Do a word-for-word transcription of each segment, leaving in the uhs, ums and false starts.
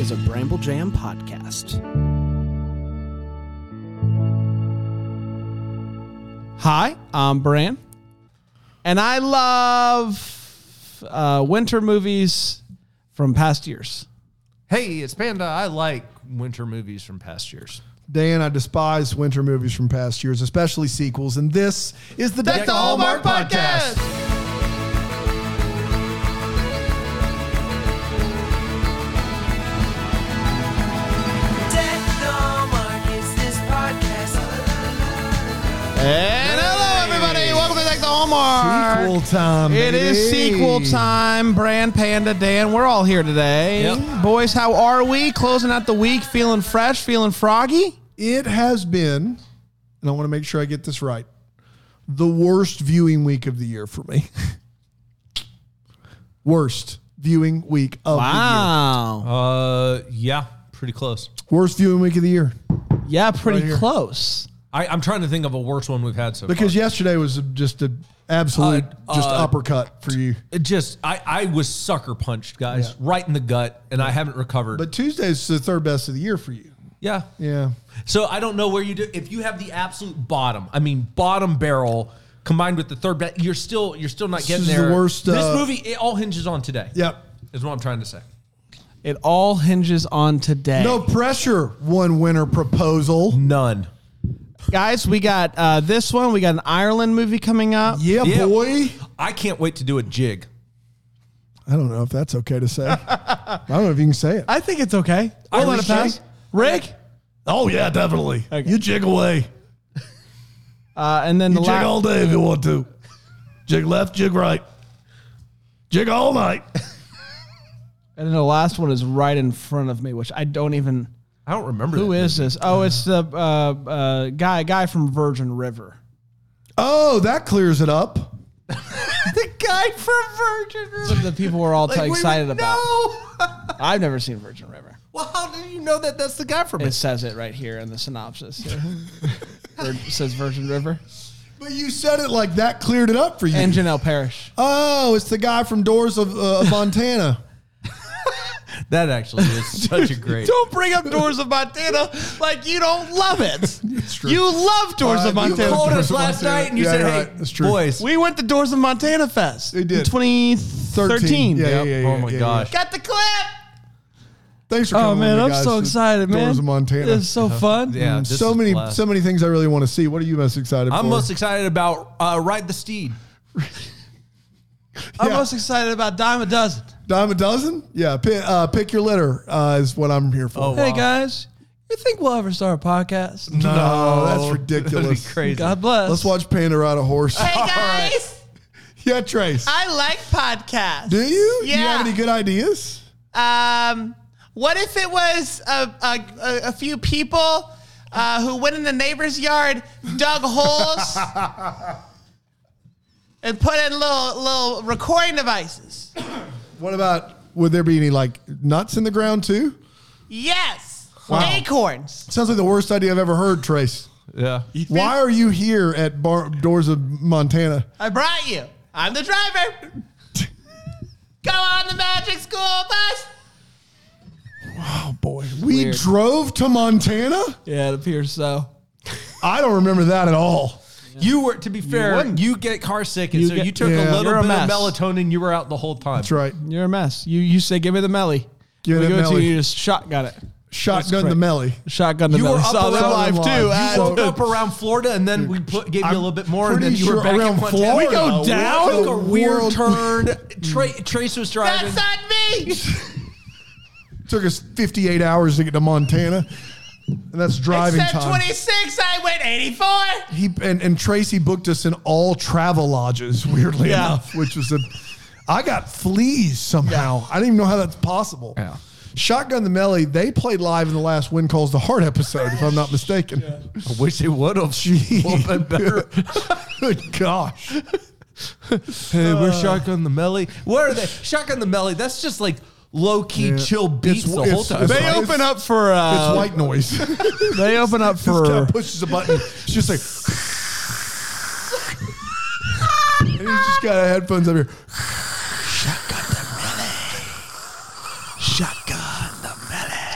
is a Bramble Jam podcast. Hi, I'm Bran, and I love uh, winter movies from past years. Hey, it's Panda. I like winter movies from past years. Dan, I despise winter movies from past years, especially sequels, and this is the Deck the Hallmark podcast. Deck the Hallmark is this podcast. And hello, everybody. Welcome to Deck the Hallmark. Sequel time, It baby. is sequel time. Bran, Panda, Dan, we're all here today. Yep. Boys, how are we? Closing out the week, feeling fresh, feeling froggy? It has been, and I want to make sure I get this right, the worst viewing week of the year for me. Worst viewing week of Wow. Uh, yeah, pretty close. the year. Worst viewing week of the year. Yeah, pretty Right here. close. I, I'm trying to think of a worse one we've had so Because far. yesterday was just an absolute Uh, just uh, uppercut for you. It just, I, I was sucker punched, guys, Yeah. right in the gut, and I haven't recovered. But Tuesday's the third best of the year for you. yeah. Yeah. So I don't know where you do. If you have the absolute bottom, I mean, bottom barrel combined with the third bet, you're still, you're still not This getting is the there. worst, This uh, movie, it all hinges on today. Yep. Is what I'm trying to say. It all hinges on today. No pressure, one winner proposal. None. Guys, we got uh, this one. We got an Ireland movie coming up. Yeah, Yeah. boy. I can't wait to do a jig. I don't know if that's okay to say. I don't know if you can say it. I think it's okay. We'll let it Irish pass. Rick? Oh, yeah, definitely. Okay. You jig away. Uh, and then You the jig last. all day if you want to. Jig left, jig right. Jig all night. And then the last one is right in front of me, which I don't even. I don't remember Who that is this? Oh, it's the uh, uh, guy guy from Virgin River. Oh, that clears it up. The guy from Virgin River. The people were all Like, we excited would about. know. I've never seen Virgin River. Well, how do you know that that's the guy from It it? says it right here in the synopsis. It says Virgin River. But you said it like that cleared it up for you. And Janelle Parrish. Oh, it's the guy from Doors of uh, Montana. That actually is such a great. Don't bring up Doors of Montana like you don't love it. true. You love Doors Uh, of you You Montana. called Doors us of last Montana. night and you Yeah, said, you're "Hey, right. That's true. boys, We went to Doors of Montana Fest. We did. In twenty thirteen. Yeah, yeah, Yep. yeah, yeah, Oh my yeah, gosh. Got the clip. Thanks for Oh coming. man, with me, I'm guys, so to excited, man. Doors of Montana. It's so fun. Yeah, Mm, this so is many, blast. so many things I really want to see. What are you most excited I'm for? most excited about uh, Ride the Steed. I'm Yeah. most excited about Dime a Dozen. Dime a dozen? Yeah. Pick, uh, pick your litter uh, is what I'm here for. Oh, Hey wow. guys, you think we'll ever start a podcast? No, that's That'd be ridiculous. crazy. God bless. Let's watch Panda ride a horse. Hey guys, Yeah, Trace. I like podcasts. Do you? Do you Yeah. have any good ideas? Um, what if it was a, a, a, a few people uh, who went in the neighbor's yard, dug holes, and put in little little recording devices? What about, would there be any like nuts in the ground too? Yes, Wow. acorns. Sounds like the worst idea I've ever heard, Trace. Yeah. Why are you here at Bar- Doors of Montana? I brought you. I'm the driver. Go on the Magic School Bus. Oh boy, we Weird. drove to Montana? Yeah, it appears so. I don't remember that at all. You were, to be fair, wouldn't. you, get car sick, and You so get- you took Yeah. a little You're a bit mess. of melatonin. You were out the whole time. That's right. You're a mess. You you say, give me the melly. Give me we that go to melly. you just shotgun it. Shotgun That's the melly. Shotgun the You melly. were up Saw that around live live. too. You Uh, You woke So- up around Florida, and then we put, gave you a I'm little bit more, and then pretty you were sure back in around Montana. Florida. We go What down? Took the a weird world- turn. Tra- Trace was driving. That's on me. Took us fifty-eight hours to get to Montana. And that's driving Except time. twenty-six, I went eighty-four. He and, and Tracy booked us in all travel lodges, weirdly Yeah. enough, which was a. I got fleas somehow. I didn't even know how that's possible. Yeah. Shotgun the Melly, they played live in the last When Calls the Heart episode, if I'm not mistaken. I wish it would have. Gee. Well, been better. Good gosh. Hey, we're Shotgun the Melly. What are they? Shotgun the Melly. That's just like low key Yeah. chill beats It's- the it's- whole time. it's- They open up for uh, It's white noise. they open up This guy for pushes a button. It's just like. and he's just got headphones up here. Shotgun the Melly.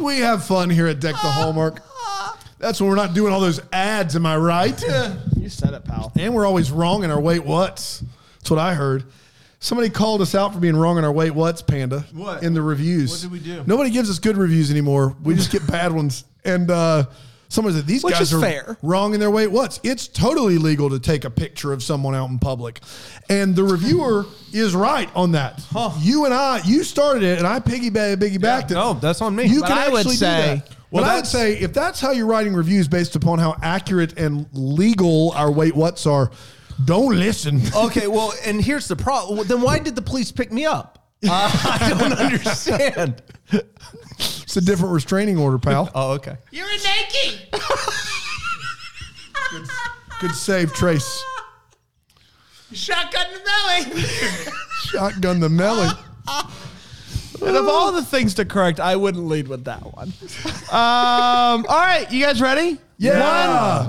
We have fun here at Deck the Hallmark. That's when we're not doing all those ads, am I right? You said it, pal. And we're always wrong in our wait what's. That's what I heard. Somebody called us out for being wrong in our wait what's, Panda. What? In the reviews. What did we do? Nobody gives us good reviews anymore. We just get bad ones. And uh, somebody said, these Which guys is are fair. wrong in their wait what's. It's totally legal to take a picture of someone out in public. And the reviewer is right on that. Huh. You and I, you started it, and I piggyback, piggybacked Yeah, it. no, that's on me. You But can I would actually say- do that. Well, Well, I would that's- say if that's how you're writing reviews based upon how accurate and legal our wait what's are, don't listen. Okay, well, and here's the problem. Then why did the police pick me up? Uh, I don't understand. It's a different restraining order, pal. Oh, okay. You're a naked. Good, good save, Trace. Shotgun in the belly. Shotgun the melon. And of all the things to correct, I wouldn't lead with that one. Um, all right, you guys ready? Yeah.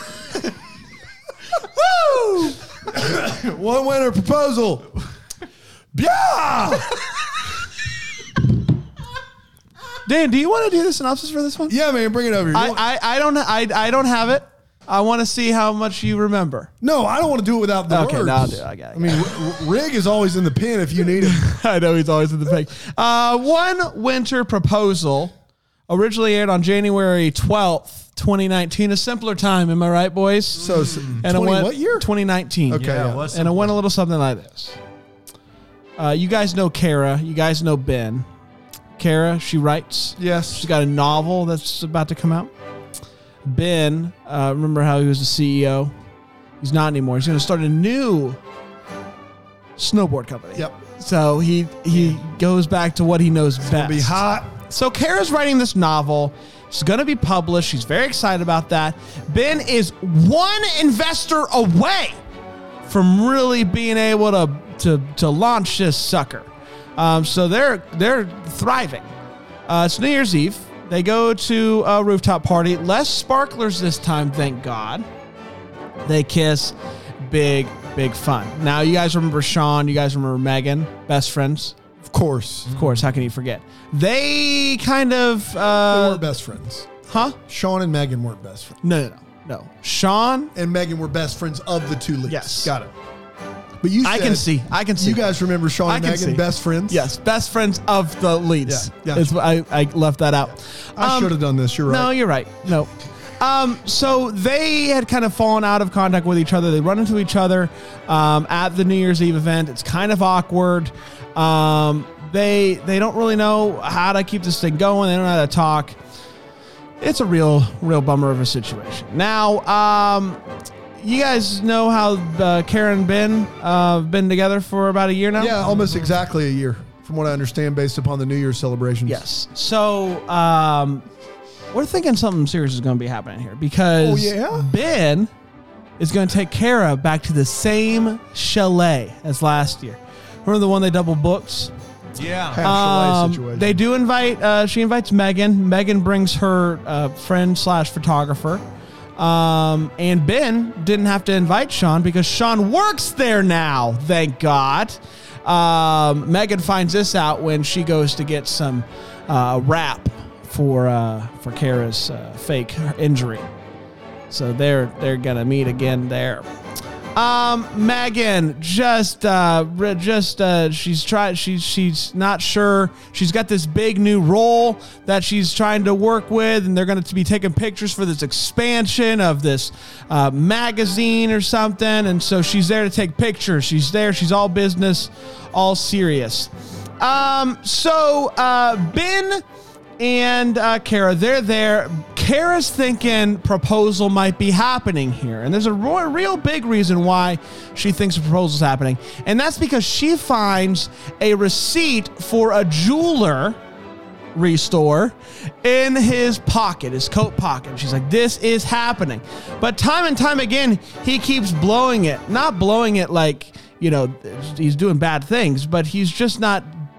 Woo! One winner proposal. Yeah. Dan, do you want to do the synopsis for this one? Yeah, man, bring it over here. I, I, I don't I, I don't have it. I want to see how much you remember. no, I don't want to do it without the Okay, words. no, I'll do it. I got it. I mean, R- Rig is always in the pen if you need him. I know he's always in the pig. Uh, One Winter Proposal originally aired on January twelfth, twenty nineteen. A simpler time, am I right, boys? So, s- And it twenty went what year? twenty nineteen. Okay, Yeah, yeah. it was And it went simpler. a little something like this. Uh, you guys know Kara. You guys know Ben. Kara, she writes. Yes. She's got a novel that's about to come out. Ben, uh, remember how he was the C E O? He's not anymore. He's going to start a new snowboard company. Yep. So he he goes back to what he knows best. Be hot. So Kara's writing this novel. It's going to be published. She's very excited about that. Ben is one investor away from really being able to to to launch this sucker. Um, so they're they're thriving. Uh, it's New Year's Eve. They go to a rooftop party. Less sparklers this time, thank God. They kiss. Big, big fun. Now, you guys remember Sean. You guys remember Megan. Best friends. Of course. Of course. How can you forget? They kind of... They Uh, weren't best friends. huh? Sean and Megan weren't best friends. No, no, no. No. Sean... And Megan were best friends of the two leads. Yes. Got it. But you I said- can see. I can see. You guys remember Sean I and can Megan, see. best friends? Yes. Best friends of the leads. Yeah, gotcha. Is what I, I left that out. I Um, should have done this. You're right. No, you're right. No. Um, so they had kind of fallen out of contact with each other. They run into each other um, at the New Year's Eve event. It's kind of awkward. Um, they they don't really know how to keep this thing going. They don't know how to talk. It's a real, real bummer of a situation. Now, um, you guys know how uh, Karen and Ben uh, have been together for about a year now? Yeah, almost exactly a year, from what I understand, based upon the New Year's celebrations. Yes. So um, we're thinking something serious is going to be happening here because Oh, yeah? Ben is going to take Kara back to the same chalet as last year. Remember the one they double booked? Yeah. Half chalet Um, situation. they do invite. Uh, she invites Megan. Megan brings her uh, friend slash photographer. Um, and Ben didn't have to invite Sean because Sean works there now. Thank God. Um, Megan finds this out when she goes to get some uh, wrap for uh, for Kara's uh, fake injury. So they're they're gonna meet again there. Um, Megan just, uh, re- just, uh, she's tried, she's, she's not sure. She's got this big new role that she's trying to work with, and they're going to be taking pictures for this expansion of this, uh, magazine or something. And so she's there to take pictures. She's there. She's all business, all serious. Um, so, uh, Ben and uh, Kara, they're there. Kara's thinking proposal might be happening here. And there's a ro- real big reason why she thinks a proposal's happening. And that's because she finds a receipt for a jeweler restore in his pocket, his coat pocket. She's like, this is happening. But time and time again, he keeps blowing it. Not blowing it like, you know, he's doing bad things, but he's just not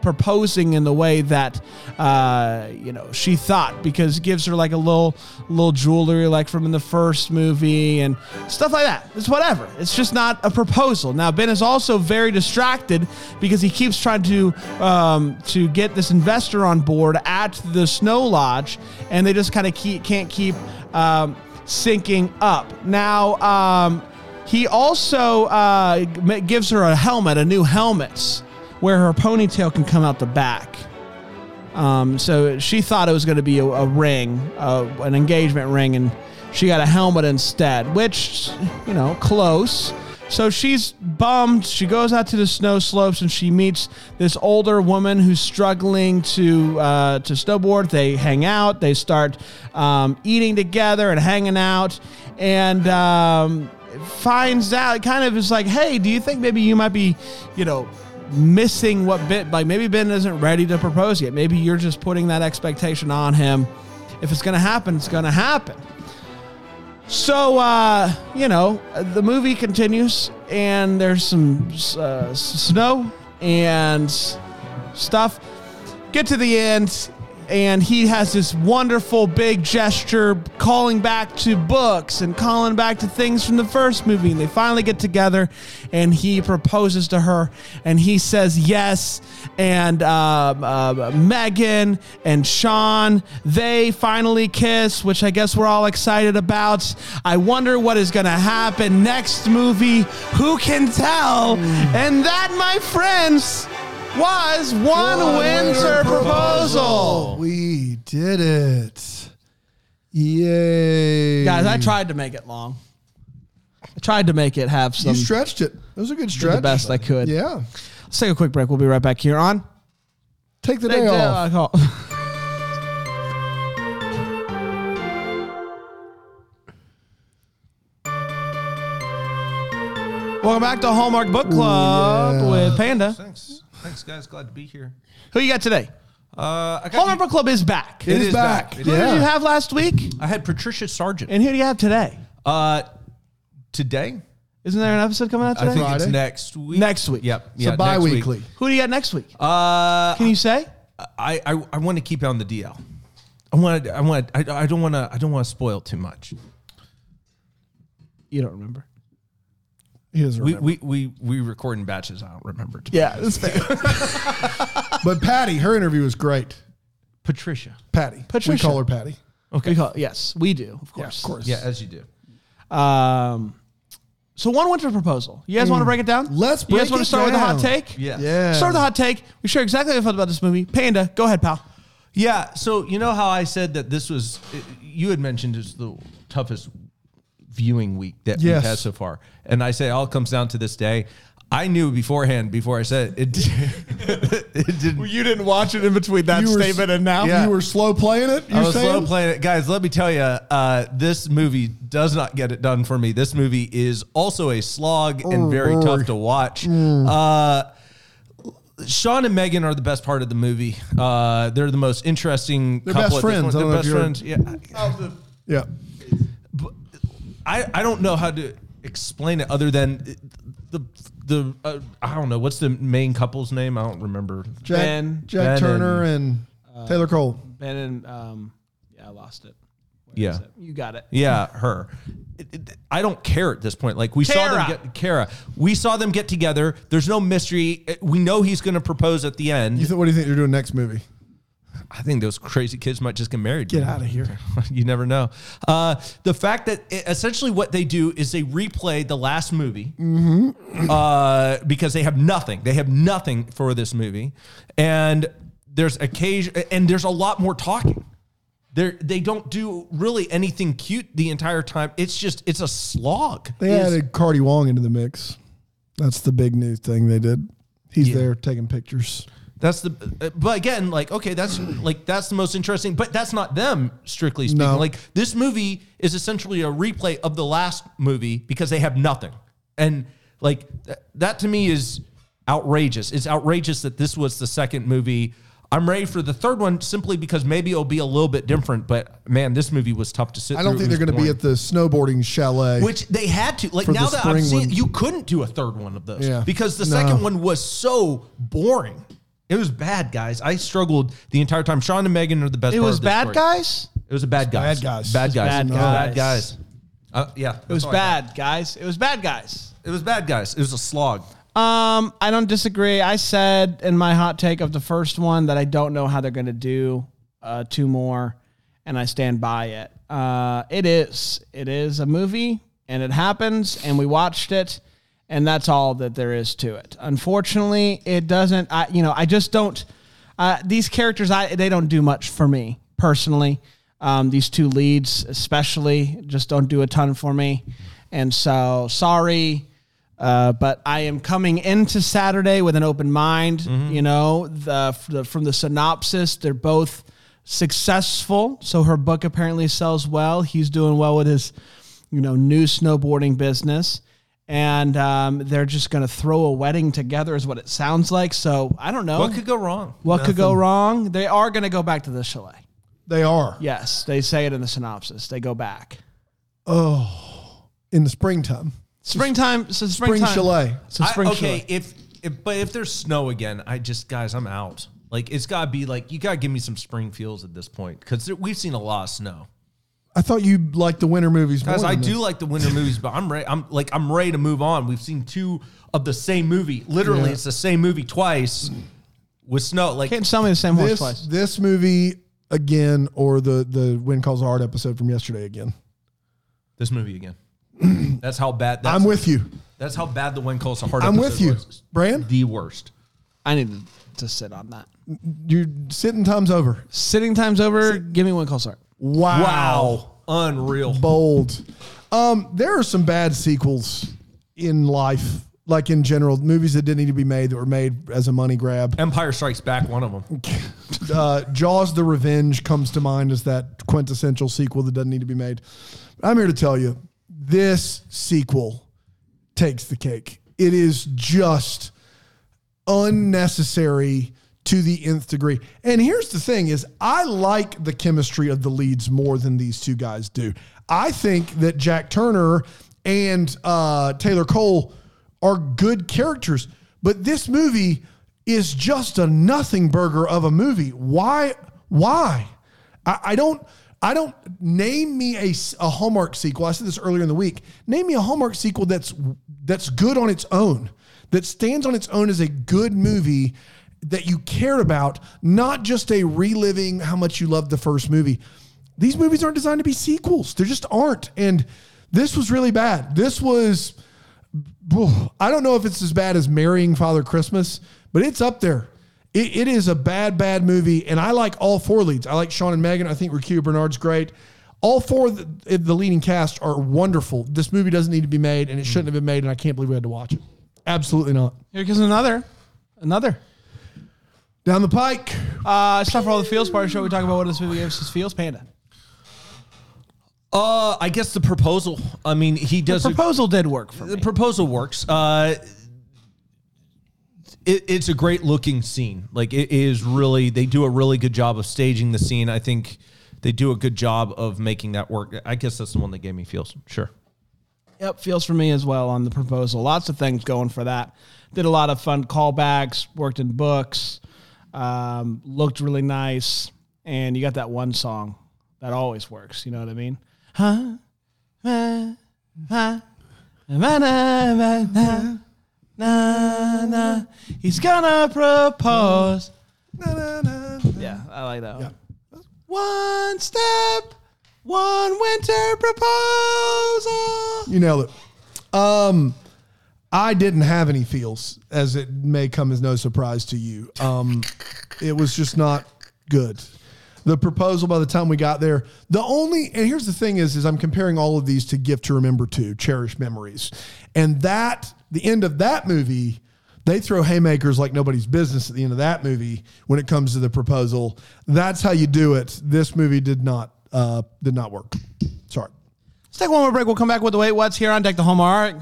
proposing in the way that uh, you know she thought, because it gives her like a little little jewelry like from in the first movie and stuff like that. It's whatever. It's just not a proposal. Now Ben is also very distracted because he keeps trying to um, to get this investor on board at the Snow Lodge, and they just kind of keep, can't keep um, syncing up. Now um, he also uh, gives her a helmet, a new helmet, where her ponytail can come out the back. Um, so she thought it was going to be a, a ring, uh, an engagement ring, and she got a helmet instead, which, you know, close. So she's bummed. She goes out to the snow slopes and she meets this older woman who's struggling to uh, to snowboard. They hang out. They start um, eating together and hanging out, and um, finds out, kind of is like, hey, do you think maybe you might be, you know, missing what Ben, like maybe Ben isn't ready to propose yet. Maybe you're just putting that expectation on him. If it's going to happen, it's going to happen. So, uh, you know, the movie continues, and there's some uh, snow and stuff. Get to the end, and he has this wonderful big gesture calling back to books and calling back to things from the first movie. And they finally get together, and he proposes to her, and he says yes. And uh, uh, Megan and Sean, they finally kiss, which I guess we're all excited about. I wonder what is going to happen next movie. Who can tell? Mm. And that, my friends, was One, One Winter Proposal. We did it. Yay. Guys, I tried to make it long. I tried to make it have some. You stretched it. It was a good stretch. The best I could. Yeah. Let's take a quick break. We'll be right back here on Take the Day, day Off. off. Welcome back to Hallmark Book Club. Ooh, yeah. With Panda. Thanks. Thanks, guys. Glad to be here. Who you got today? Uh, I got Hallmark you. Book Club is back. It, it is, is back. back. It who is. did you have last week? I had Patricia Sargent. And who do you have today? Uh, today? Isn't there an episode coming out today? I think Friday? It's next week. Next week. Yep. So Yeah, bi-weekly. Who do you got next week? Uh, Can you say? I, I I want to keep it on the D L. I want I want I, I don't want to I don't want to spoil too much. You don't remember. He doesn't We, remember. we we we record in batches. I don't remember. Too Yeah, that's fair. But Patty, her interview was great. Patricia. Patty. Patricia. We call her Patty. Okay. We call, yes, we do, of course. Yeah, of course. Yeah, as you do. Um, so One Winter Proposal. You guys mm. want to break it down? Let's break You guys want it to start with the hot down. take? Yeah. Yeah. Start with the hot take. We share exactly how I felt about this movie. Panda, go ahead, pal. Yeah. So you know how I said that this was you had mentioned is the toughest viewing week that Yes. we've had so far, and I say it all comes down to this day. I knew beforehand before I said it. It, it didn't. You didn't watch it in between that You were- statement and now? Yeah. You were slow playing it, you're I was saying? slow playing it. Guys, let me tell you, uh, this movie does not get it done for me. This movie is also a slog and very tough to watch. Uh, Sean and Megan are the best part of the movie. Uh, they're the most interesting They're couple. best at this friends. point. I don't They're know best if friends. Yeah. Yeah. I, I don't know how to explain it other than the the uh, I don't know what's the main couple's name. I don't remember. Jack, Ben. Jack Ben Turner and, Uh, Taylor Cole. Ben and, um, yeah, I lost it. Where Yeah. is it? You got it. Yeah, her. It, it, I don't care at this point. Like we saw them Kara. get Kara. We saw them get together. There's no mystery. We know he's going to propose at the end. You th- what do you think they're doing next movie? I think those crazy kids might just get married. Get out of here. You never know. Uh, the fact that it, essentially what they do is they replay the last movie mm-hmm. uh, because they have nothing. They have nothing for this movie, and there's occasion and there's a lot more talking. They they don't do really anything cute the entire time. It's just it's a slog. They It's- added Cardi Wong into the mix. That's the big new thing they did. He's Yeah. there taking pictures. That's the, uh, but again, like, okay, that's like, that's the most interesting, but that's not them, strictly speaking. No. Like, this movie is essentially a replay of the last movie because they have nothing. And, like, th- that to me is outrageous. It's outrageous that this was the second movie. I'm ready for the third one simply because maybe it'll be a little bit different, but man, this movie was tough to sit I don't through. think they're It was going to be boring. at the snowboarding chalet. Which they had to. Like, For now the that I've spring seen one. it, you couldn't do a third one of those Yeah. because the No. second one was so boring. It was bad, guys. I struggled the entire time. Sean and Megan are the best It part was of this bad story. guys? It was a bad guys. bad guys. Bad It was guys. bad It was guys. bad guys. Uh, yeah. It was bad, guys. It was bad guys. It was bad guys. It was a slog. Um, I don't disagree. I said in my hot take of the first one that I don't know how they're going to do uh, two more, and I stand by it. Uh, it is. It is a movie, and it happens, and we watched it, and that's all that there is to it. Unfortunately, it doesn't. I, you know, I just don't. Uh, these characters, I they don't do much for me personally. Um, these two leads, especially, just don't do a ton for me, and so sorry. Uh, but I am coming into Saturday with an open mind. Mm-hmm. You know, the, the from the synopsis, they're both successful. So her book apparently sells well. He's doing well with his, you know, new snowboarding business, and um, they're just going to throw a wedding together, is what it sounds like. So I don't know What could go wrong? what could go wrong. They are going to go back to the chalet. They are. Yes, they say it in the synopsis. They go back. Oh, in the springtime. Springtime. So Spring springtime. chalet. So I- spring okay, chalet. if, if but if there's snow again, I just guys, I'm out. Like it's got to be like you got to give me some spring feels at this point because we've seen a lot of snow. I thought you liked the winter movies more Guys, I than do this. like the winter movies, but I'm ready. I'm like I'm ready to move on. We've seen two of the same movie. Literally, Yeah. it's the same movie twice with snow. Like Can't tell me the same horse this, twice. this movie again, or the, the Wind Calls Hard episode from yesterday again. this movie again. That's how bad. That's, I'm with you. That's how bad the Wind Calls Hard. I'm episode with you. was. Brand, The worst. I need to, to sit on that. your sitting time's over. Sitting time's over. Give me one call start. Wow. Wow, unreal. Bold. Um, there are some bad sequels in life, like in general, movies that didn't need to be made that were made as a money grab. Empire Strikes Back, one of them. Uh, Jaws: The Revenge comes to mind as that quintessential sequel that doesn't need to be made. I'm here to tell you, this sequel takes the cake. It is just unnecessary to the nth degree. And here's the thing is I like the chemistry of the leads more than these two guys do. I think that Jack Turner and uh, Taylor Cole are good characters, but this movie is just a nothing burger of a movie. Why? Why? I, I don't, I don't name me a, a Hallmark sequel. I said this earlier in the week. Name me a Hallmark sequel that's, that's good on its own, that stands on its own as a good movie that you cared about, not just a reliving how much you loved the first movie. These movies aren't designed to be sequels. They just aren't. And this was really bad. This was, I don't know if it's as bad as Marrying Father Christmas, but it's up there. It, it is a bad, bad movie. And I like all four leads. I like Sean and Megan. I think Raquel Bernard's great. All four of the, the leading cast are wonderful. This movie doesn't need to be made, and it shouldn't have been made, and I can't believe we had to watch it. Absolutely not. Here comes another. Another. Down the pike. Uh, it's time for all the feels part of the show. We talk about what this movie gives us feels. Panda. Uh, I guess the proposal. I mean, he does. The a- proposal did work for the me. proposal works. Uh, it, it's a great looking scene. Like it is really, they do a really good job of staging the scene. I think they do a good job of making that work. I guess that's the one that gave me feels. Sure. Yep, feels for me as well on the proposal. Lots of things going for that. Did a lot of fun callbacks, worked in books, um, looked really nice, and you got that one song that always works. You know what I mean? Huh? Uh, uh, na, na, na, na, na, na. He's gonna propose. Na, na, na, na. Yeah, I like that one. Yeah. One step, one winter proposal. You nailed it. Um, I didn't have any feels, as it may come as no surprise to you. Um, it was just not good. The proposal, by the time we got there, the only, and here's the thing is, is I'm comparing all of these to Gift to Remember two, Cherished Memories. And that, the end of that movie, they throw haymakers like nobody's business at the end of that movie when it comes to the proposal. That's how you do it. This movie did not, uh, did not work. Sorry. Let's take one more break. We'll come back with the Wait What's here on Deck the Hallmark.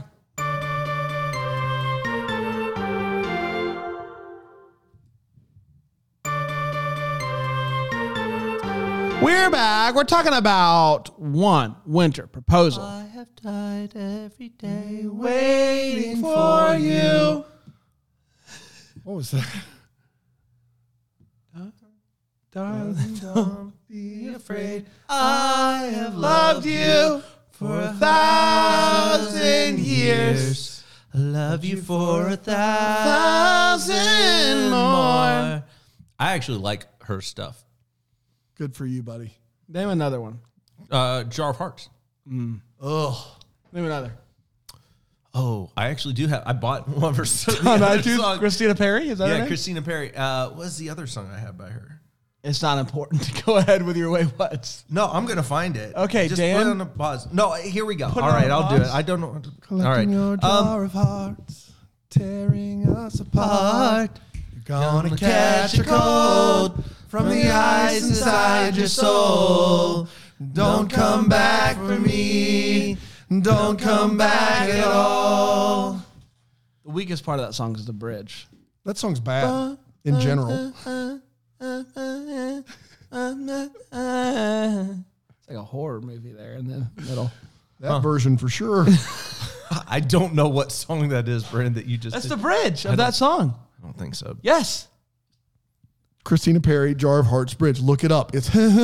We're back. We're talking about One Winter Proposal. I have died every day Waiting for you. What was that? Darling, don't be afraid. I have Loved you for a thousand years. I love you for a thousand thousand more. more. I actually like her stuff. Good for you, buddy. Name another one. Uh, Jar of Hearts. Ugh. Name another. Oh, I actually do have. I bought one of her songs. On iTunes, Christina Perry, is that her Yeah, name? Christina Perry. Uh, what was the other song I have by her? It's not important to go ahead with your way what's. No, I'm gonna find it. Okay, just Dan. put it on a pause. No, here we go. Put it All on right, a I'll do it. pause. I don't know. What to, all Collecting right. your Um, jar of hearts, tearing us apart. You're gonna, Gonna catch a cold from the ice inside your soul. Don't come back for me. Don't come back at all. The weakest part of that song is the bridge. That song's bad in general. It's like a horror movie there in the middle. That version for sure. I don't know what song that is, Brandon. That you just. That's did. the bridge I of don't- that song. I don't think so. Yes. Christina Perry, Jar of Hearts Bridge. Look it up. It's We're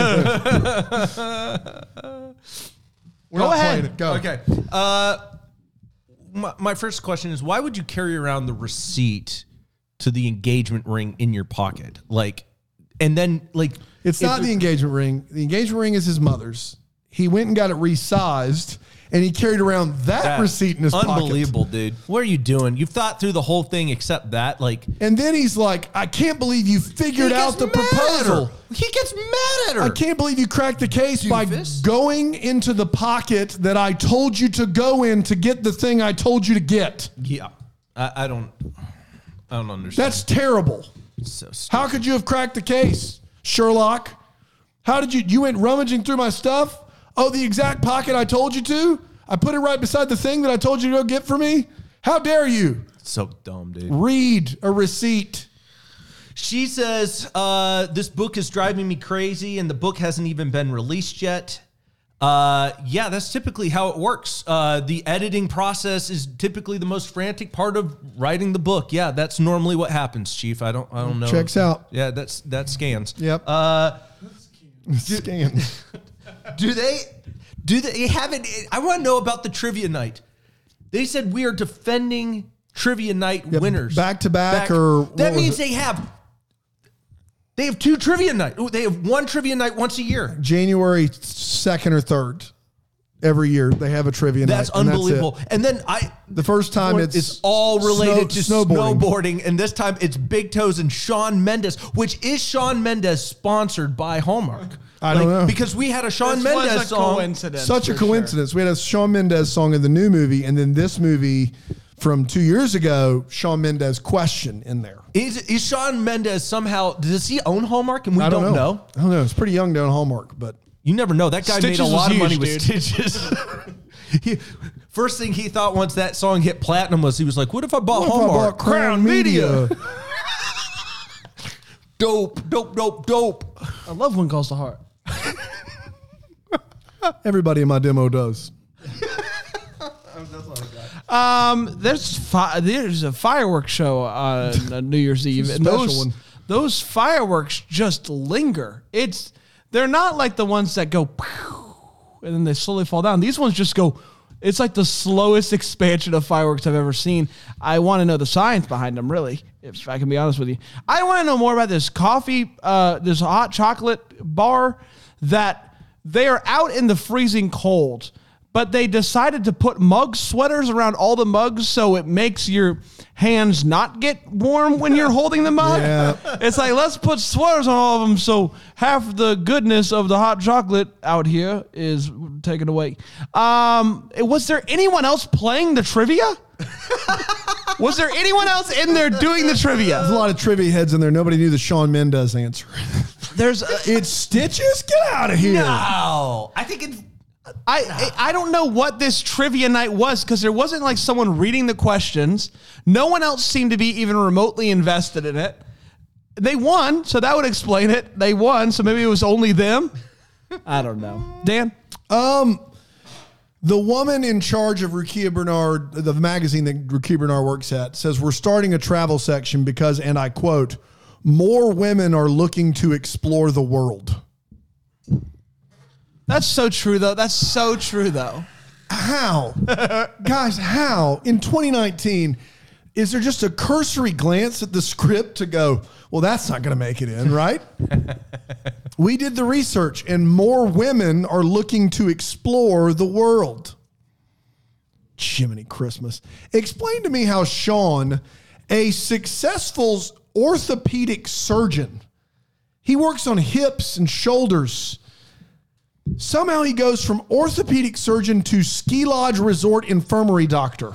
Go not ahead. playing it. Go. Okay. Uh, my, my first question is, why would you carry around the receipt to the engagement ring in your pocket? Like, and then like, It's if not the engagement ring. The engagement ring is his mother's. He went and got it resized, and he carried around that, that- receipt in his unbelievable, pocket. dude. What are you doing? You've thought through the whole thing except that. Like, And then he's like, I can't believe you figured he out gets the mad at proposal. her. He gets mad at her. I can't believe you cracked the case by Doofus. going into the pocket that I told you to go in to get the thing I told you to get. Yeah, I, I don't. I don't understand. That's terrible. so stupid. How could you have cracked the case, Sherlock? How did you? You went rummaging through my stuff? Oh, the exact pocket I told you to? I put it right beside the thing that I told you to go get for me? How dare you? so dumb, dude. Read a receipt. She says, uh, this book is driving me crazy, and the book hasn't even been released yet. Uh, yeah, that's typically how it works. Uh, the editing process is typically the most frantic part of writing the book. Yeah, that's normally what happens, Chief. I don't, I don't know. Checks out. Yeah, that's that scans. Yep. Uh, Scan. do they? Do they haven't? I want to know about the trivia night. They said we are defending trivia night Yep, winners back to back, or what that was means it? they have. They have two trivia night. Ooh, They have one trivia night once a year. January second or third. Every year they have a trivia That's night. and unbelievable. it. And then I, The first time it's, it's all related snow- to snowboarding. and this time it's Big Toes and Shawn Mendes, which is Shawn Mendes sponsored by Hallmark. I don't know. because we had a Shawn This Mendes was a song. coincidence. Such a for sure. coincidence. We had a Shawn Mendes song in the new movie, and then this movie from two years ago, Shawn Mendes question in there. Is is Shawn Mendes somehow? Does he own Hallmark? And we I don't, don't, know. know. I don't know. It's pretty young down Hallmark, but You never know. That guy Stitches made a was lot of money huge, with dude. Stitches. he, first thing he thought once that song hit platinum was he was like, "What if I bought what if I Hallmark? bought Crown Media? Dope, dope, dope, dope." I love When Calls to Heart. Everybody in my demo does. Um, there's fi- there's a fireworks show on uh, New Year's Eve, and special those one. those fireworks just linger. It's they're not like the ones that go pow, and then they slowly fall down. These ones just go. It's like the slowest expansion of fireworks I've ever seen. I want to know the science behind them, really, if I can be honest with you. I want to know more about this coffee, uh, this hot chocolate bar that they are out in the freezing cold, but they decided to put mug sweaters around all the mugs so it makes your hands not get warm when you're holding the mug. Yeah. It's like, let's put sweaters on all of them so half the goodness of the hot chocolate out here is taken away. Um, was there anyone else playing the trivia? Was there anyone else in there doing the There's a trivia? lot of trivia heads in there. Nobody knew the Shawn Mendes answer. There's, a, It's Stitches? Get out of here. No, I think it's. I, I I don't know what this trivia night was because there wasn't like someone reading the questions. No one else seemed to be even remotely invested in it. They won, so that would explain it. They won, so maybe it was only them. I don't know. Dan? Um, the woman in charge of Rukia Bernard, the magazine that Rukia Bernard works at, says we're starting a travel section because, and I quote, more women are looking to explore the world. That's so true, though. That's so true, though. How? Guys, how? In twenty nineteen, is there just a cursory glance at the script to go, well, that's not going to make it in, right? We did the research, and more women are looking to explore the world. Jiminy Christmas. Explain to me how Sean, a successful orthopedic surgeon, he works on hips and shoulders. Somehow he goes from orthopedic surgeon to ski lodge resort infirmary doctor.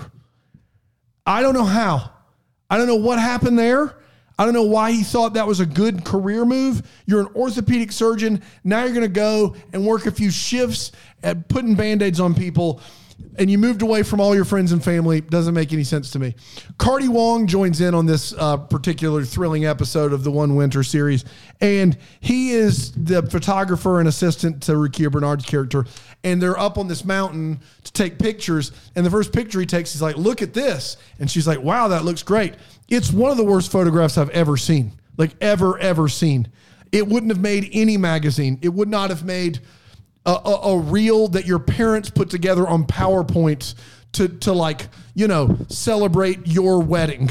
I don't know how. I don't know what happened there. I don't know why he thought that was a good career move. You're an orthopedic surgeon. Now you're going to go and work a few shifts at putting Band-Aids on people, and you moved away from all your friends and family. Doesn't make any sense to me. Cardi Wong joins in on this uh, particular thrilling episode of the One Winter series, and he is the photographer and assistant to Rukia Bernard's character, and they're up on this mountain to take pictures, and the first picture he takes, he's like, look at this, and she's like, wow, that looks great. It's one of the worst photographs I've ever seen, like ever, ever seen. It wouldn't have made any magazine. It would not have made A, a, a reel that your parents put together on PowerPoint to, to like, you know, celebrate your wedding,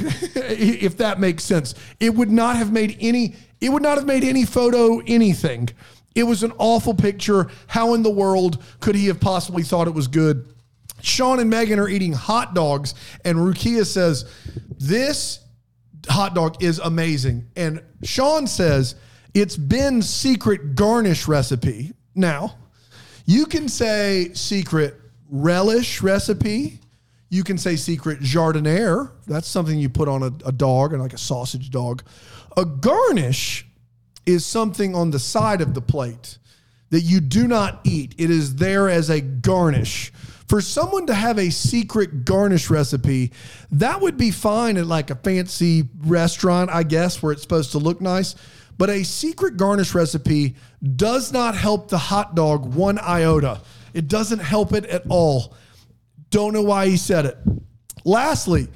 if that makes sense. It would not have made any, it would not have made any photo anything. It was an awful picture. How in the world could he have possibly thought it was good? Sean and Megan are eating hot dogs, and Rukia says, this hot dog is amazing. And Sean says, it's Ben's secret garnish recipe. Now, you can say secret relish recipe. You can say secret jardiniere. That's something you put on a, a dog, and like a sausage dog. A garnish is something on the side of the plate that you do not eat. It is there as a garnish. For someone to have a secret garnish recipe, that would be fine at like a fancy restaurant, I guess, where it's supposed to look nice. But a secret garnish recipe does not help the hot dog one iota. It doesn't help it at all. Don't know why he said it. Lastly,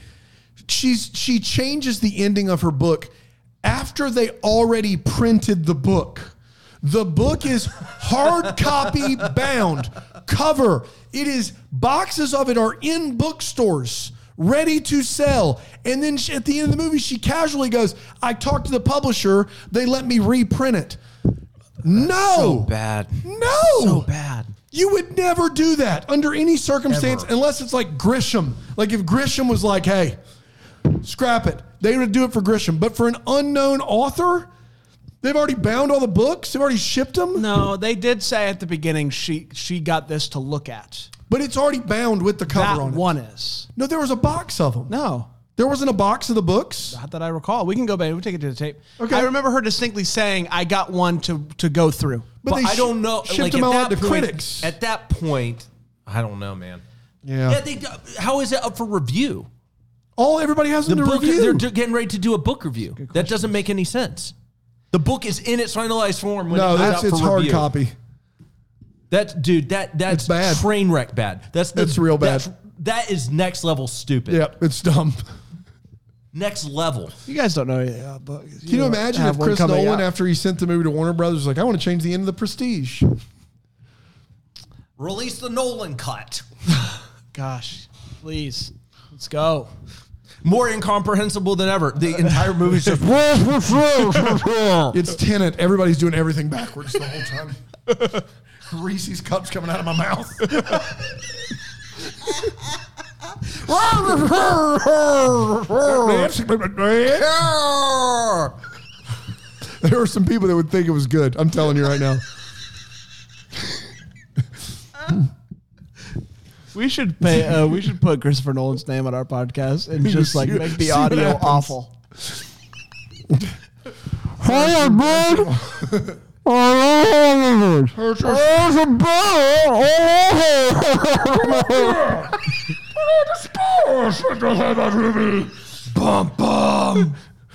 she's she changes the ending of her book after they already printed the book. The book is hard copy bound, cover. It is, boxes of it are in bookstores, ready to sell. And then she, at the end of the movie, she casually goes, I talked to the publisher. They let me reprint it. No. So bad. No. So bad. You would never do that under any circumstance, Ever. unless it's like Grisham. Like if Grisham was like, hey, scrap it. They would do it for Grisham. But for an unknown author, they've already bound all the books. They've already shipped them. No, they did say at the beginning she she got this to look at. But it's already bound with the cover That on it. one is. No, there was a box of them. No. There wasn't a box of the books. Not that I recall. We can go back. We'll take it to the tape. Okay. I remember her distinctly saying, I got one to, to go through. But, But they I don't know. shipped Like them at out that to point, critics. At that point, I don't know, man. Yeah. Yeah. They, how is it up for review? All everybody has The them to book. review. They're do- getting ready to do a book review. That doesn't make any sense. The book is in its finalized form when no, it comes that's out for it's hard review. copy. That's dude. That that's It's bad. train wreck bad. That's the, It's real bad. that's- That is next level stupid. Yep, it's dumb. Next level. You guys don't know. Yeah, but Can you imagine if Chris Nolan, after he sent the movie to Warner Brothers, was like, I want to change the end of The Prestige? Release the Nolan cut. Gosh, please. Let's go. More incomprehensible than ever. The entire movie's just. It's Tenet. Everybody's doing everything backwards the whole time. Reese's cups coming out of my mouth. There were some people that would think it was good. I'm telling you right now. We should pay. Uh, we should put Christopher Nolan's name on our podcast and just like make the See what audio happens. awful. Hi, bud. Bum bum.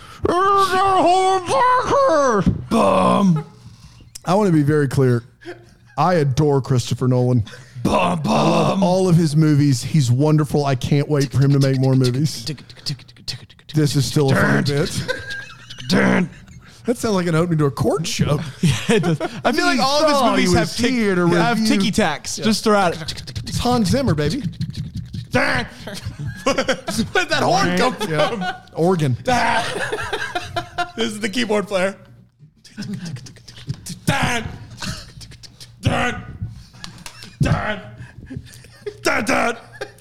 Bum. I want to be very clear. I adore Christopher Nolan. Bum, bum. I love all of his movies. He's wonderful. I can't wait for him to make more movies. This is still a funny bit. That sounds like an opening to a court show. I feel like all of his thought movies he have, was tick, here to have review- ticky tacks just throughout it. It's Hans Zimmer, baby. Where'd that horn come from? Yeah. Organ. This is the keyboard player. Dad. Dad. Dad. Dad. Dad.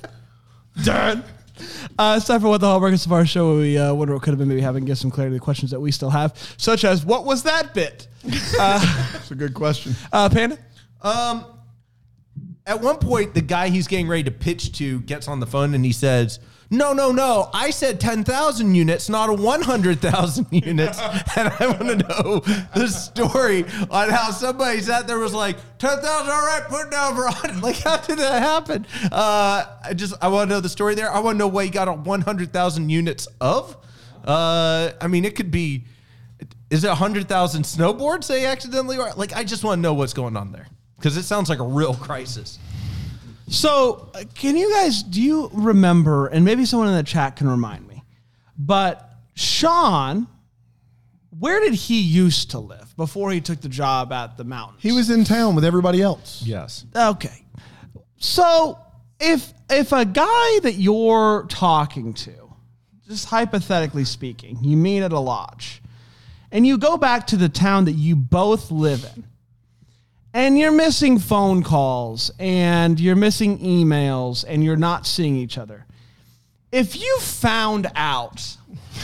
Dad. Uh, it's time for What the Hallmark of our show, where we uh, wonder what could have been, maybe having get some clarity to the questions that we still have, such as, what was that bit? Uh, That's a good question. uh, Panda? Um, at one point, the guy he's getting ready to pitch to gets on the phone and he says, no, no, no, I said ten thousand units, not a one hundred thousand units. And I want to know the story on how somebody sat there was like, ten thousand, all right, put it down for one hundred. Like, how did that happen? Uh, I just, I want to know the story there. I want to know what he got a one hundred thousand units of. Uh, I mean, it could be, is it one hundred thousand snowboards they accidentally are? Like, I just want to know what's going on there. Because it sounds like a real crisis. So, uh, can you guys, do you remember, and maybe someone in the chat can remind me, but Sean, where did he used to live before he took the job at the mountains? He was in town with everybody else. Yes. Okay. So, if if a guy that you're talking to, just hypothetically speaking, you meet at a lodge, and you go back to the town that you both live in, and you're missing phone calls, and you're missing emails, and you're not seeing each other. If you found out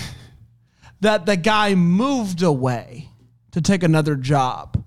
that the guy moved away to take another job,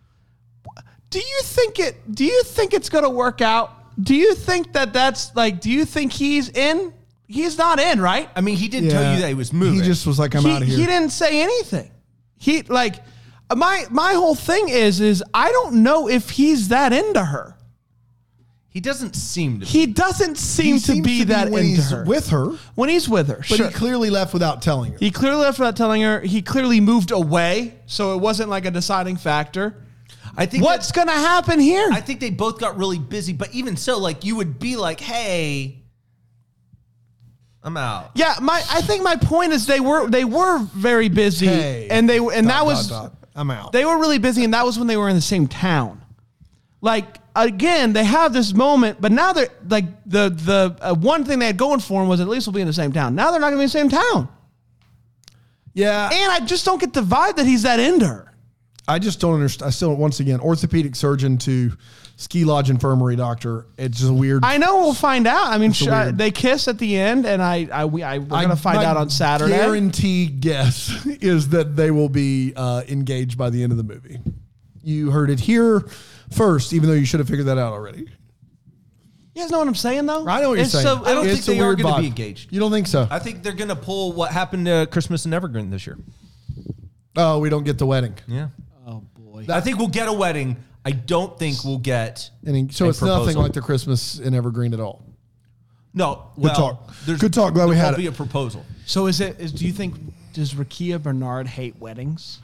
do you think it? Do you think it's going to work out? Do you think that that's like? Do you think he's in? He's not in, right? I mean, he didn't tell you that he was moving. He just was like, I'm he, out of here. He didn't say anything. He like my my whole thing is is I don't know if he's that into her. He doesn't seem to be. He doesn't seem He to seems be that when into he's her. with her, when he's with her, but sure. he clearly left without telling her. He clearly left without telling her. He clearly moved away, so it wasn't like a deciding factor. I think What's that- going to happen here? I think they both got really busy, but even so, like, you would be like, hey, I'm out. yeah, my I think my point is they were they were very busy, Hey, and they and that dot, was dot, dot. I'm out. They were really busy, and that was when they were in the same town. Like, again, they have this moment, but now they're like the the uh, one thing they had going for them was at least we'll be in the same town. Now they're not going to be in the same town, yeah, and I just don't get the vibe that he's that into her. I just don't understand. I still, once again, orthopedic surgeon to ski lodge infirmary doctor. It's just weird. I know we'll find out. I mean, It's a sh- weird- they kiss at the end, and I, I, we, I we're gonna find my out on Saturday. Guaranteed guess is that they will be uh, engaged by the end of the movie. You heard it here first, even though you should have figured that out already. You guys know what I'm saying, though? I know what you're It's saying. so- I don't It's think a they are weird gonna vibe. be engaged. You don't think so? I think they're going to pull what happened to Christmas in Evergreen this year. Oh, we don't get the wedding. Yeah. oh boy. I think we'll get a wedding. I don't think we'll get. And he- so a it's nothing proposal. like the Christmas in Evergreen at all. No. Good Well, talk. there's- Good talk. Glad we there had won't it. be a proposal. So is it? Is do you think does Rakia Bernard hate weddings?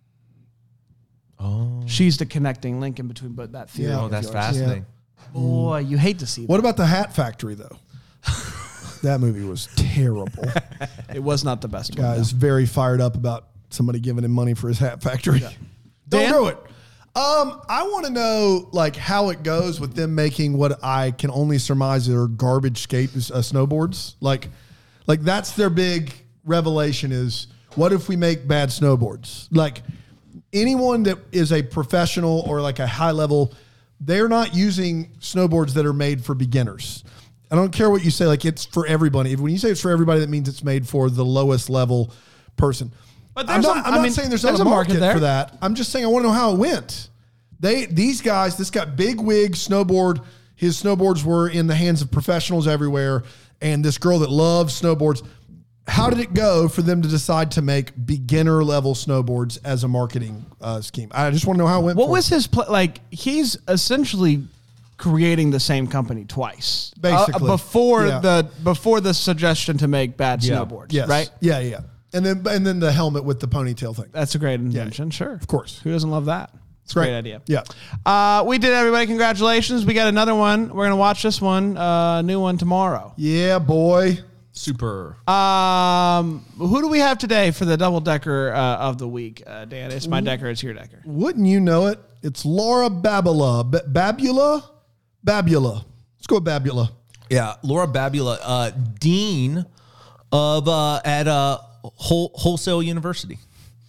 Oh, she's the connecting link in between, but that theory. Yeah. Oh, of that's yours. fascinating. Boy, you hate to see that. What about the Hat Factory, though? That movie was terrible. It was not the best one. Guy's very fired up about somebody giving him money for his hat factory. Don't Dan? do it. Um, I want to know like how it goes with them making what I can only surmise are garbage skate uh, snowboards. Like, like that's their big revelation is what if we make bad snowboards? Like anyone that is a professional or like a high level, they're not using snowboards that are made for beginners. I don't care what you say. Like it's for everybody. When you say it's for everybody, that means it's made for the lowest level person. But I'm there's not, a- I'm I not mean, saying there's, there's not a a market, market there. for that. I'm just saying I want to know how it went. They these guys, this got big wig snowboard. His snowboards were in the hands of professionals everywhere, and this girl that loves snowboards. How did it go for them to decide to make beginner level snowboards as a marketing uh, scheme? I just want to know how it went. What for was them. his pl- like? He's essentially creating the same company twice, Basically. Uh, before Yeah. the before the suggestion to make bad Yeah. snowboards, Yes. right? Yeah, yeah. And then and then the helmet with the ponytail thing. That's a great invention, sure, of course. Who doesn't love that? It's a Right. great idea. Yeah. Uh, we did, everybody. Congratulations. We got another one. We're gonna watch this one, uh, new one tomorrow. Yeah, boy. Super. Um, who do we have today for the double decker uh, of the week, uh, Dan? It's my decker. It's your decker. Wouldn't you know it? It's Laura Babula. B- Babula? Babula. Let's go with Babula. Yeah, Laura Babula, uh, dean of uh, at uh, Whole, Wholesale University.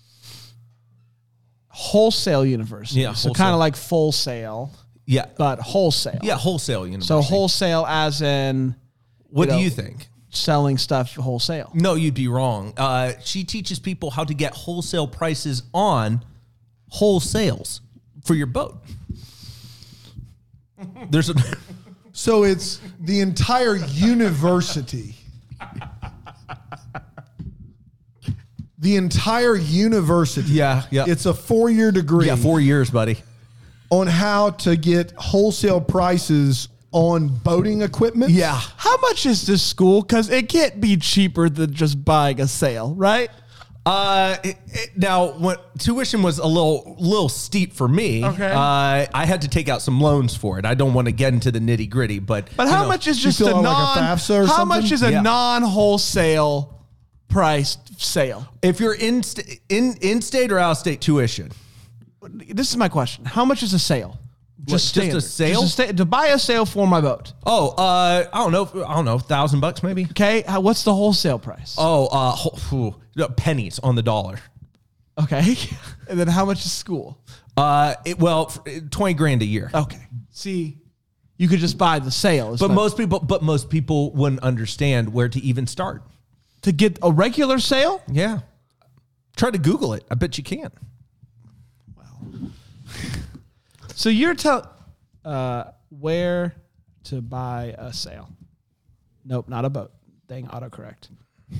Wholesale University. Yeah, So wholesale. kind of like Full Sail, Yeah, but wholesale. yeah, Wholesale University. So wholesale as in What you do know, you think? selling stuff wholesale. No, you'd be wrong. Uh, she teaches people how to get wholesale prices on wholesales for your boat. There's a So it's the entire university. The entire university. Yeah, yeah. It's a four-year degree yeah, four years, buddy. on how to get wholesale prices on boating equipment. Yeah. How much is this school? Because it can't be cheaper than just buying a sail, right? Uh, it, it, now, what tuition was a little little steep for me. Okay. Uh, I had to take out some loans for it. I don't want to get into the nitty gritty, but But you how know, much is you just still a on non? like a FAFSA or how something? much is a Yeah. non-wholesale priced sale? if you're in st- in in state or out of state tuition? This is my question. How much is a sale? Just a standard. sail? Just a sta- to buy a sail for my boat. Oh, uh, I don't know. I don't know. Thousand bucks maybe. Okay, how, what's the wholesale price? Oh, uh, ho- phew, pennies on the dollar. Okay, and then how much is school? Uh, it, well, f- twenty grand a year. Okay, see, you could just buy the sail, But most people, but most people wouldn't understand where to even start. to get a regular sail. Yeah, try to Google it. I bet you can. So you're telling uh, where to buy a sail? Nope, not a boat. Dang, autocorrect.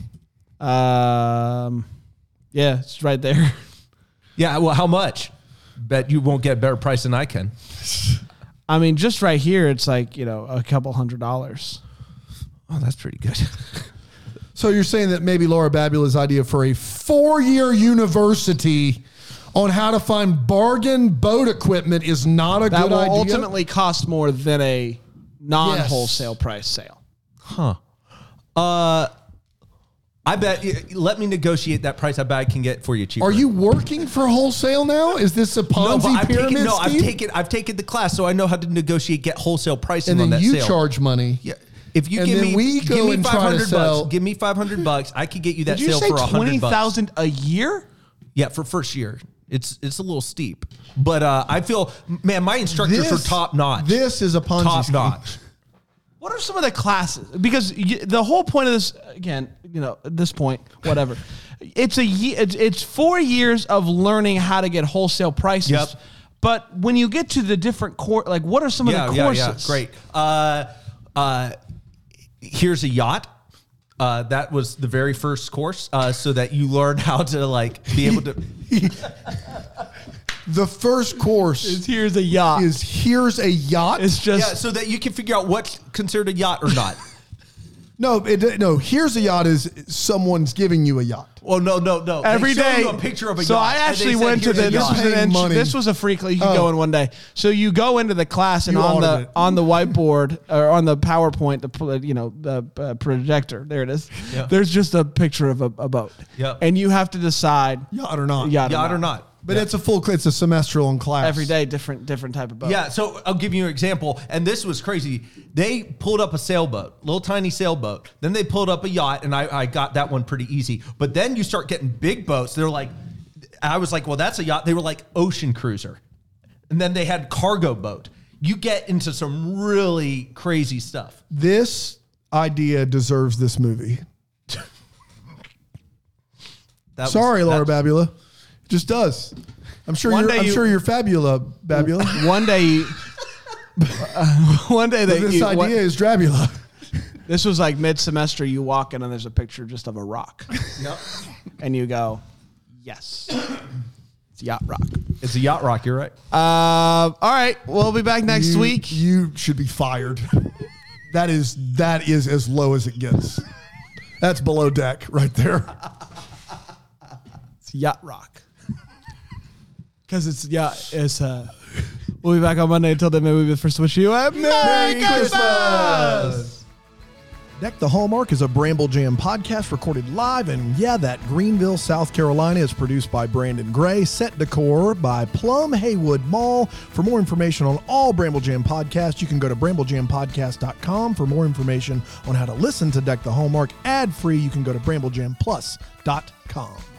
Um, yeah, it's right there. Yeah. Well, how much? Bet you won't get a better price than I can. I mean, just right here, it's like, you know, a couple hundred dollars. Oh, that's pretty good. So you're saying that maybe Laura Babula's idea for a four-year university on how to find bargain boat equipment is not a That good will idea? ultimately cost more than a non-wholesale price sale. Huh. Uh, I bet. Let me negotiate that price. I bet I can get for you cheaper. Are you working for wholesale now? Is this a No, Ponzi but I've pyramid taken, no, scheme? I've taken I've taken the class, so I know how to negotiate, get wholesale pricing and on then that you sale. charge money. Yeah. If you And give then me, we give go me and try to five hundred sell- bucks, give me five hundred bucks, I could get you that Did you sale say for a twenty hundred bucks. thousand a year? Yeah, for first year, it's it's a little steep, but uh, I feel, man, my instructors This- are top notch. This is a Ponzi top scheme. notch. What are some of the classes? Because you, the whole point of this, again, you know, at this point, whatever, it's a ye- it's, it's four years of learning how to get wholesale prices. Yep. But when you get to the different course, like what are some of Yeah, the yeah, courses? yeah, great. Uh, uh, here's a yacht. Uh, that was the very first course, uh, so that you learn how to like be able to. The first course Is here's a yacht. is here's a yacht. It's just Yeah, so that you can figure out what's considered a yacht or not. no, it, no. Here's a yacht is someone's giving you a yacht. Well, no, no, no. every they show day. you a picture of a so yacht. I and they actually said, went to "Here's the a this yacht." was, an Paying int- money. this was a free class. You could Oh. go in one day. So you go into the class and You on ordered the it. on the whiteboard or on the PowerPoint, the pro- you know the uh, projector. There it is. Yeah. There's just a picture of a, a boat. Yep. And you have to decide Yacht or not. yacht, Yacht or not. But it's a full. It's a semestral in class Every day, different different type of boat. Yeah, so I'll give you an example. And this was crazy. They pulled up a sailboat, little tiny sailboat. Then they pulled up a yacht, and I, I got that one pretty easy. But then you start getting big boats. They're like, I was like, well, that's a yacht. They were like ocean cruiser. And then they had cargo boat. You get into some really crazy stuff. This idea deserves this movie. That was- Sorry, Laura that- Babula. It just does. I'm sure One you're. day I'm you- sure you're fabula, Babula. One day, you- uh, one day they But this you- idea what- is Drabula. this was like mid semester. You walk in and there's a picture just of a rock, Yep. and you go, yes, it's yacht rock. It's a yacht rock, you're right. Uh, all right, we'll be back next You- week. You should be fired. That is that is as low as it gets. That's below deck right there. It's yacht rock. Because it's yeah, it's uh. We'll be back on Monday. Until then, may we be the first to wish you a Merry, Merry Christmas. Christmas. Deck the Hallmark is a Bramble Jam podcast recorded live, and yeah, that Greenville, South Carolina is produced by Brandon Gray. Set decor by Plum Haywood Mall. For more information on all Bramble Jam podcasts, you can go to bramble jam podcast dot com. For more information on how to listen to Deck the Hallmark ad-free, you can go to bramble jam plus dot com.